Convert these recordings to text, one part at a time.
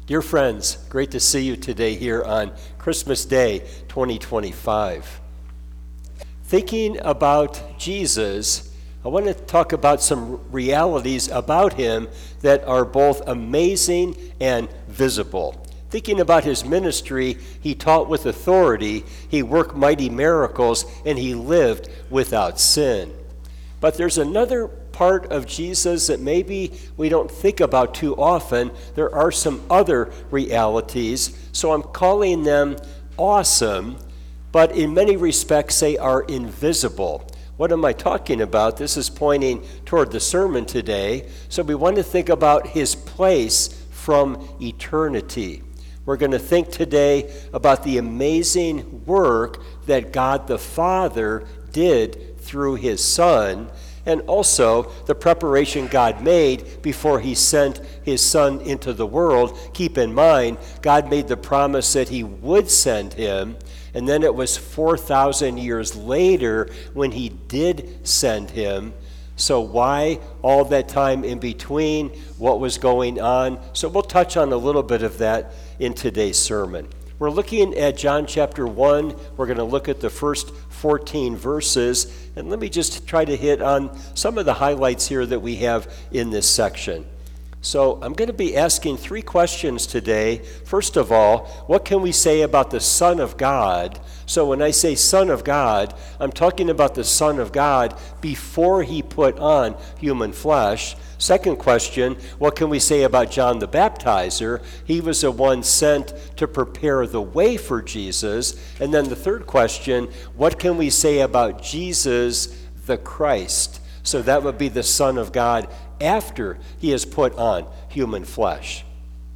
Dear friends, great to see you today here on Christmas Day 2025. Thinking about Jesus, I want to talk about some realities about him that are both amazing and visible. Thinking about his ministry, he taught with authority, he worked mighty miracles, and he lived without sin. But there's another part of Jesus that maybe we don't think about too often. There are some other realities, so I'm calling them awesome, but in many respects they are invisible. What am I talking about? This is pointing toward the sermon today. So we want to think about his place from eternity. We're going to think today about the amazing work that God the Father did through his Son, and also the preparation God made before he sent his Son into the world. Keep in mind, God made the promise that he would send him, and then it was 4,000 years later when he did send him. So why all that time in between? What was going on? So we'll touch on a little bit of that in today's sermon. We're looking at John chapter 1. We're going to look at the first 14 verses, and let me just try to hit on some of the highlights here that we have in this section. So I'm going to be asking three questions today. First of all, what can we say about the Son of God? So when I say Son of God, I'm talking about the Son of God before he put on human flesh. Second question, what can we say about John the Baptizer? He was the one sent to prepare the way for Jesus. And then the third question, what can we say about Jesus the Christ? So that would be the Son of God after he has put on human flesh.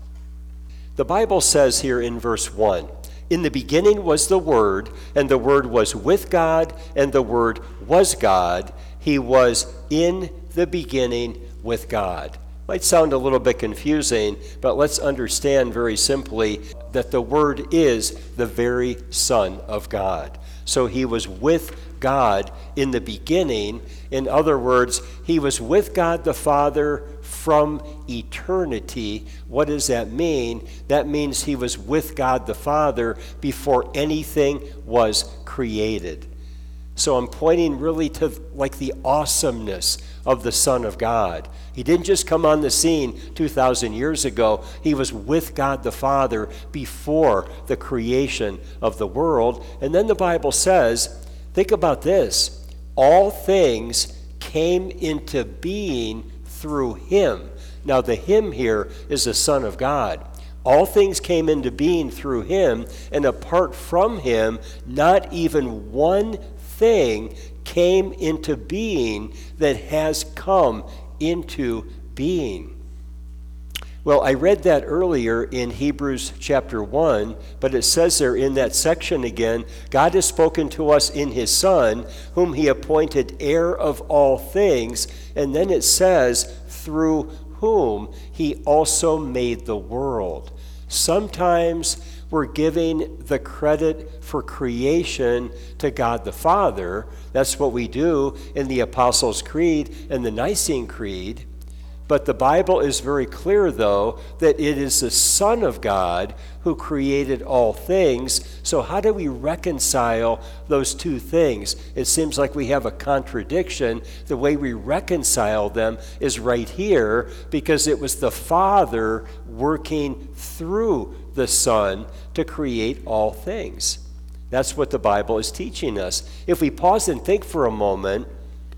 The Bible says here in verse 1, "In the beginning was the Word, and the Word was with God, and the Word was God. He was in the beginning with God." Might sound a little bit confusing, but let's understand very simply that the Word is the very Son of God. So he was with God in the beginning. In other words, he was with God the Father from eternity. What does that mean? That means he was with God the Father before anything was created. So I'm pointing really to like the awesomeness of the Son of God. He didn't just come on the scene 2,000 years ago. He was with God the Father before the creation of the world. And then the Bible says, think about this, all things came into being through him. Now the him here is the Son of God. All things came into being through him, and apart from him, not even one thing came into being that has come into being. Well, I read that earlier in Hebrews chapter 1, but it says there in that section again, God has spoken to us in his Son, whom he appointed heir of all things, and then it says, through whom he also made the world. Sometimes we're giving the credit for creation to God the Father. That's what we do in the Apostles' Creed and the Nicene Creed. But the Bible is very clear, though, that it is the Son of God who created all things. So how do we reconcile those two things? It seems like we have a contradiction. The way we reconcile them is right here, because it was the Father working through the Son to create all things. That's what the Bible is teaching us. If we pause and think for a moment,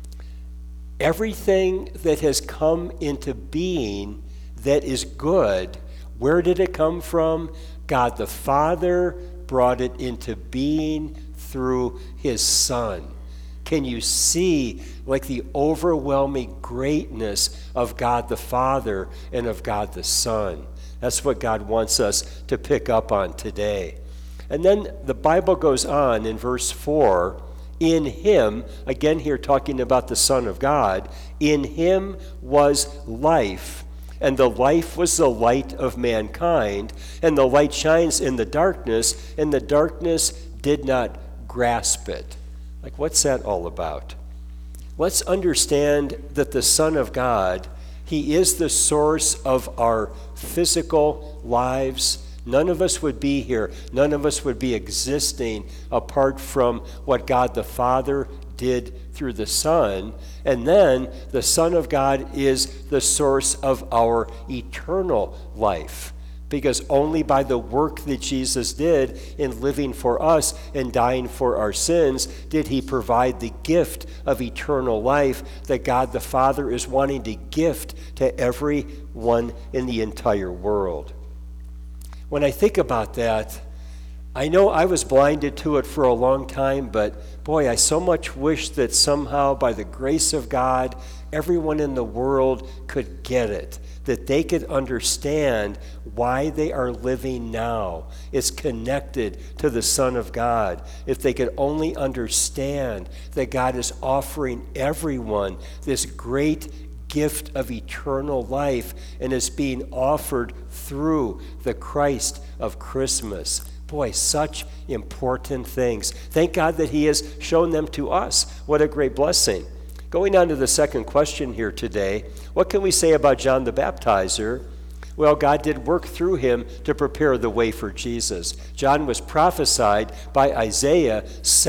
everything that has come into being that is good, where did it come from? God the Father brought it into being through his Son. Can you see like the overwhelming greatness of God the Father and of God the Son? That's what God wants us to pick up on today. And then the Bible goes on in verse 4, in him, again here talking about the Son of God, in him was life, and the life was the light of mankind, and the light shines in the darkness, and the darkness did not grasp it. Like, what's that all about? Let's understand that the Son of God, he is the source of our physical lives, none of us would be here. None of us would be existing apart from what God the Father did through the Son. And then the Son of God is the source of our eternal life. Because only by the work that Jesus did in living for us and dying for our sins did he provide the gift of eternal life that God the Father is wanting to gift to everyone in the entire world. When I think about that, I know I was blinded to it for a long time, but boy, I so much wish that somehow by the grace of God, everyone in the world could get it, that they could understand why they are living now. It's connected to the Son of God. If they could only understand that God is offering everyone this great gift of eternal life and is being offered through the Christ of Christmas. Boy, such important things. Thank God that he has shown them to us. What a great blessing. Going on to the second question here today, what can we say about John the Baptizer? Well, God did work through him to prepare the way for Jesus. John was prophesied by Isaiah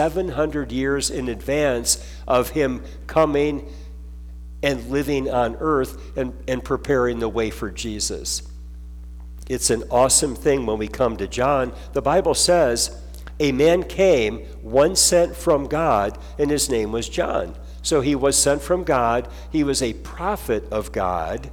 700 years in advance of him coming and living on earth and preparing the way for Jesus. It's an awesome thing when we come to John. The Bible says, a man came, one sent from God, and his name was John. So he was sent from God. He was a prophet of God.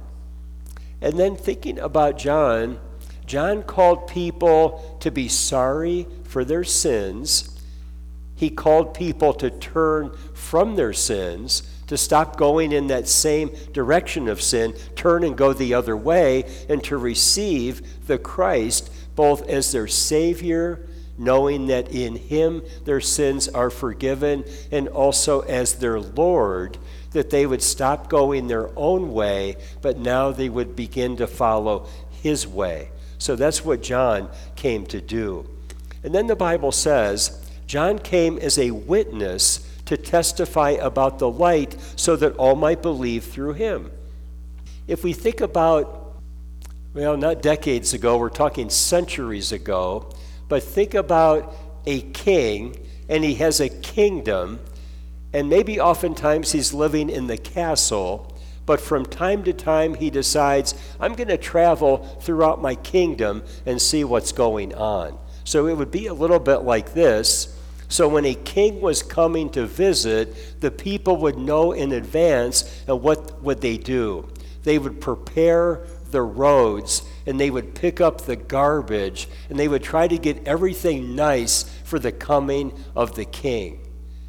And then thinking about John, John called people to be sorry for their sins. He called people to turn from their sins, to stop going in that same direction of sin, turn and go the other way, and to receive the Christ both as their Savior, knowing that in him their sins are forgiven, and also as their Lord, that they would stop going their own way, but now they would begin to follow his way. So that's what John came to do. And then the Bible says, John came as a witness to testify about the light so that all might believe through him. If we think about, well, not decades ago, we're talking centuries ago, but think about a king, and he has a kingdom, and maybe oftentimes he's living in the castle, but from time to time he decides, I'm going to travel throughout my kingdom and see what's going on. So it would be a little bit like this. So when a king was coming to visit, the people would know in advance, and what would they do? They would prepare the roads, and they would pick up the garbage, and they would try to get everything nice for the coming of the king.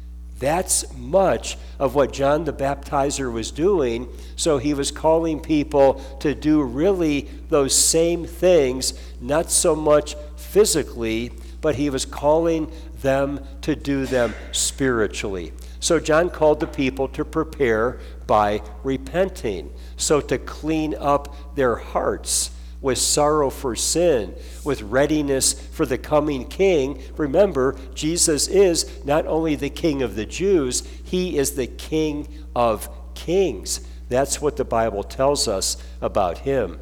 That's much of what John the Baptizer was doing. So he was calling people to do really those same things, not so much physically, but he was calling them to do them spiritually. So John called the people to prepare by repenting. So to clean up their hearts with sorrow for sin, with readiness for the coming king. Remember, Jesus is not only the King of the Jews, he is the King of kings. That's what the Bible tells us about him.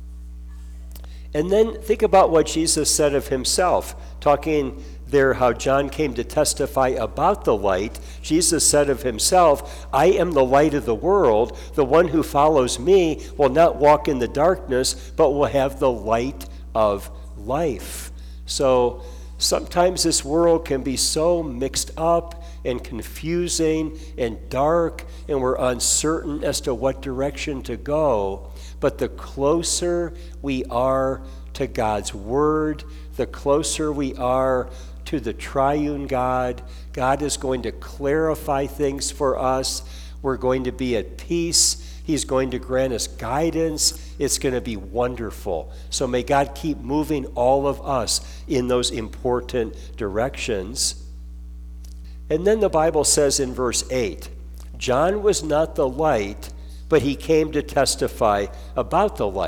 And then think about what Jesus said of himself, talking there how John came to testify about the light. Jesus said of himself, I am the light of the world. The one who follows me will not walk in the darkness, but will have the light of life. So sometimes this world can be so mixed up and confusing and dark, and we're uncertain as to what direction to go. But the closer we are to God's word, the closer we are to the triune God, God is going to clarify things for us. We're going to be at peace. He's going to grant us guidance. It's going to be wonderful. So may God keep moving all of us in those important directions. And then the Bible says in verse 8, John was not the light, but he came to testify about the light.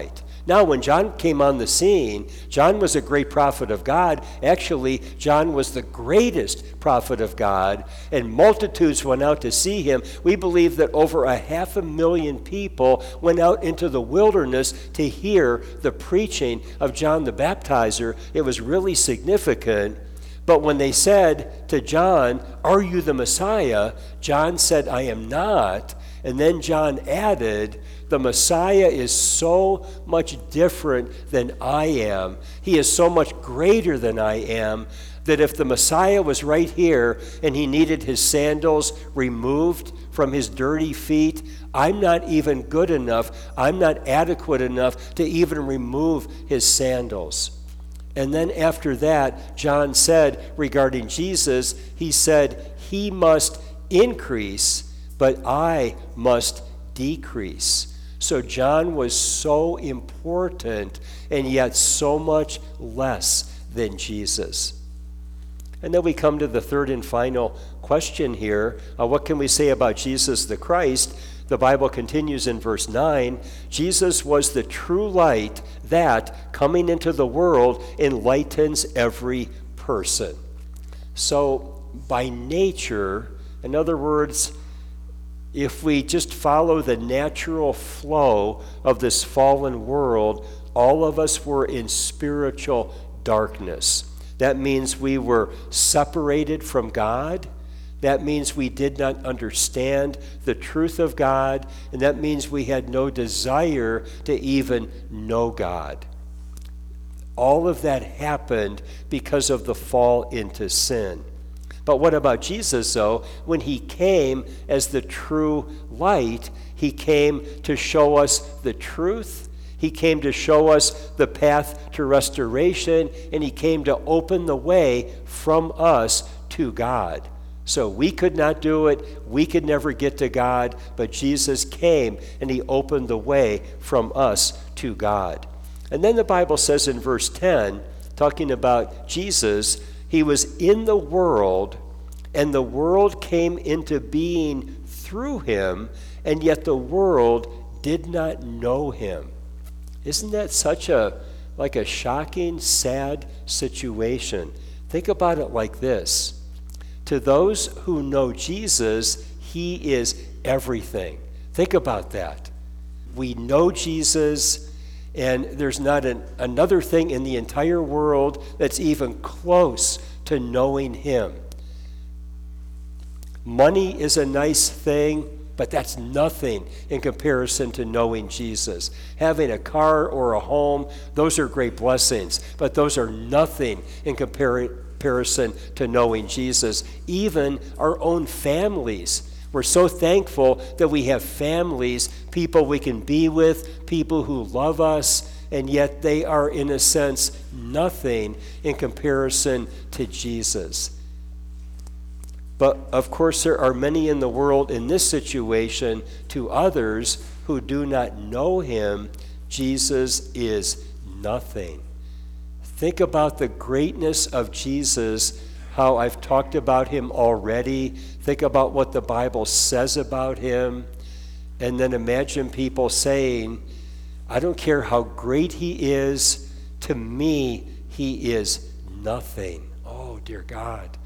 Now, when John came on the scene, John was a great prophet of God. Actually, John was the greatest prophet of God, and multitudes went out to see him. We believe that over 500,000 people went out into the wilderness to hear the preaching of John the Baptizer. It was really significant. But when they said to John, "Are you the Messiah?" John said, "I am not." And then John added, "The Messiah is so much different than I am. He is so much greater than I am that if the Messiah was right here and he needed his sandals removed from his dirty feet, I'm not even good enough. I'm not adequate enough to even remove his sandals." And then after that, John said regarding Jesus, he said, "He must increase, but I must decrease." So John was so important and yet so much less than Jesus. And then we come to the third and final question here. What can we say about Jesus the Christ? The Bible continues in verse 9, Jesus was the true light that, coming into the world, enlightens every person. So by nature, in other words, if we just follow the natural flow of this fallen world, all of us were in spiritual darkness. That means we were separated from God. That means we did not understand the truth of God, and that means we had no desire to even know God. All of that happened because of the fall into sin. But what about Jesus, though? When he came as the true light, he came to show us the truth. He came to show us the path to restoration, and he came to open the way from us to God. So we could not do it. We could never get to God, but Jesus came and he opened the way from us to God. And then the Bible says in verse 10, talking about Jesus, he was in the world, and the world came into being through him, and yet the world did not know him. Isn't that such a shocking, sad situation? Think about it like this. To those who know Jesus, he is everything. Think about that. We know Jesus, and there's not another thing in the entire world that's even close to knowing him. Money is a nice thing, but that's nothing in comparison to knowing Jesus. Having a car or a home, those are great blessings, but those are nothing in comparison to knowing Jesus. Even our own families. We're so thankful that we have families, people we can be with, people who love us, and yet they are, in a sense, nothing in comparison to Jesus. But of course, there are many in the world in this situation. To others who do not know him, Jesus is nothing. Think about the greatness of Jesus, how I've talked about him already. Think about what the Bible says about him. And then imagine people saying, I don't care how great he is, to me, he is nothing. Oh, dear God.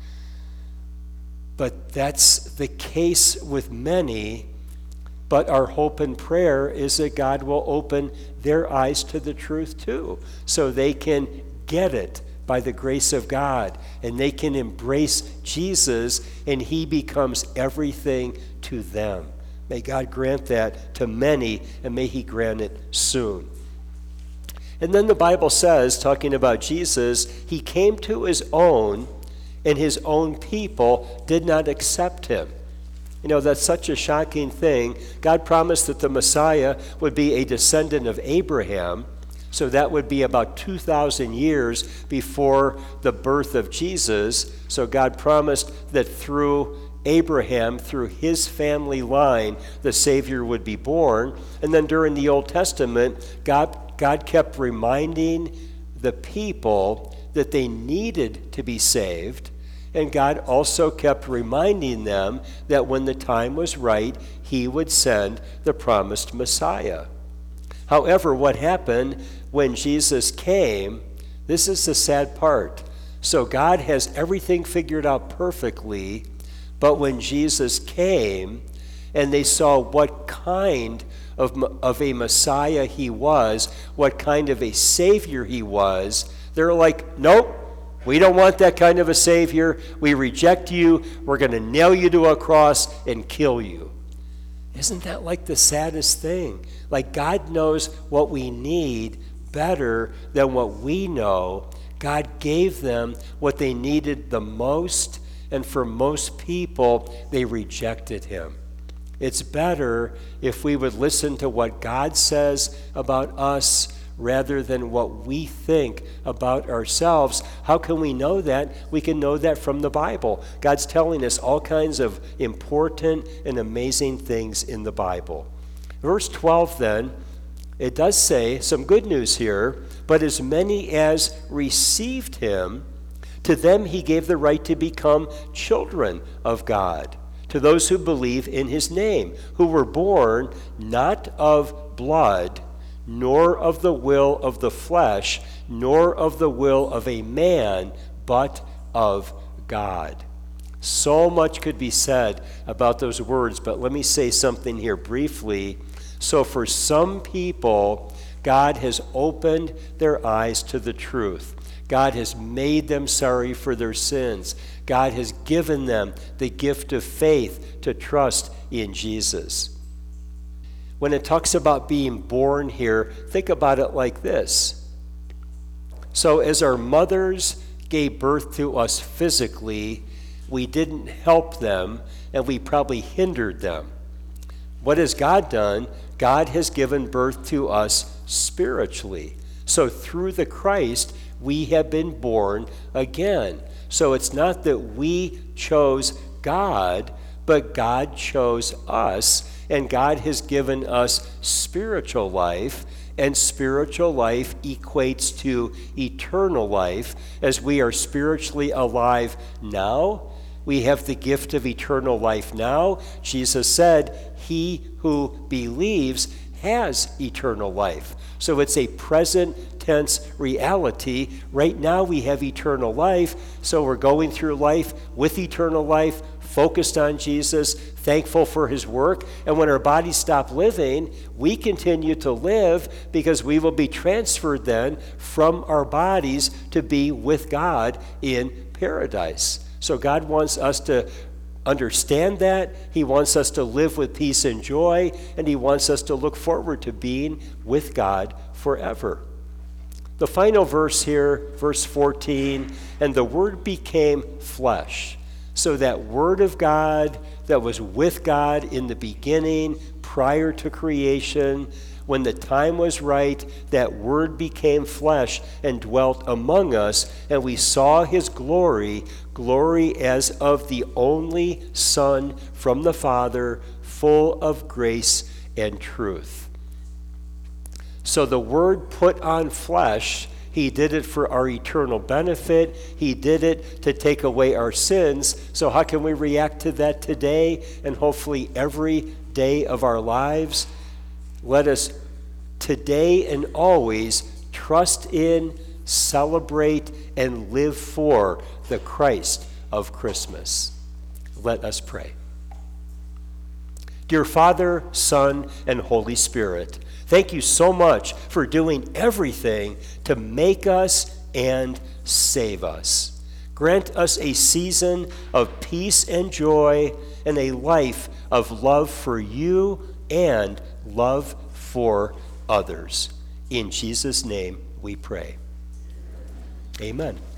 But that's the case with many. But our hope and prayer is that God will open their eyes to the truth too, so they can get it by the grace of God, and they can embrace Jesus, and he becomes everything to them. May God grant that to many, and may he grant it soon. And then the Bible says, talking about Jesus, he came to his own, and his own people did not accept him. You know, that's such a shocking thing. God promised that the Messiah would be a descendant of Abraham, so that would be about 2,000 years before the birth of Jesus. So God promised that through Abraham, through his family line, the Savior would be born. And then during the Old Testament, God kept reminding the people that they needed to be saved. And God also kept reminding them that when the time was right, he would send the promised Messiah. However, what happened when Jesus came, this is the sad part. So God has everything figured out perfectly, but when Jesus came and they saw what kind of a Messiah he was, what kind of a Savior he was, they're like, nope, we don't want that kind of a Savior. We reject you. We're going to nail you to a cross and kill you. Isn't that like the saddest thing? Like God knows what we need better than what we know. God gave them what they needed the most, and for most people, they rejected him. It's better if we would listen to what God says about us rather than what we think about ourselves. How can we know that? We can know that from the Bible. God's telling us all kinds of important and amazing things in the Bible. Verse 12 then, it does say some good news here, but as many as received him, to them he gave the right to become children of God, to those who believe in his name, who were born not of blood, nor of the will of the flesh, nor of the will of a man, but of God. So much could be said about those words, but let me say something here briefly. So for some people, God has opened their eyes to the truth. God has made them sorry for their sins. God has given them the gift of faith to trust in Jesus. When it talks about being born here, think about it like this. So as our mothers gave birth to us physically, we didn't help them, and we probably hindered them. What has God done? God has given birth to us spiritually. So through the Christ, we have been born again. So it's not that we chose God, but God chose us, and God has given us spiritual life, and spiritual life equates to eternal life. As we are spiritually alive now, we have the gift of eternal life now. Jesus said, he who believes has eternal life. So it's a present tense reality. Right now we have eternal life, so we're going through life with eternal life, focused on Jesus, thankful for his work. And when our bodies stop living, we continue to live because we will be transferred then from our bodies to be with God in paradise. So God wants us to understand that. He wants us to live with peace and joy, and he wants us to look forward to being with God forever. The final verse here, verse 14, and the Word became flesh. So that Word of God that was with God in the beginning, prior to creation, when the time was right, that Word became flesh and dwelt among us, and we saw his glory, glory as of the only Son from the Father, full of grace and truth. So the Word put on flesh. He did it for our eternal benefit. He did it to take away our sins. So how can we react to that today and hopefully every day of our lives? Let us today and always trust in, celebrate, and live for the Christ of Christmas. Let us pray. Dear Father, Son, and Holy Spirit, thank you so much for doing everything to make us and save us. Grant us a season of peace and joy and a life of love for you and love for others. In Jesus' name we pray. Amen.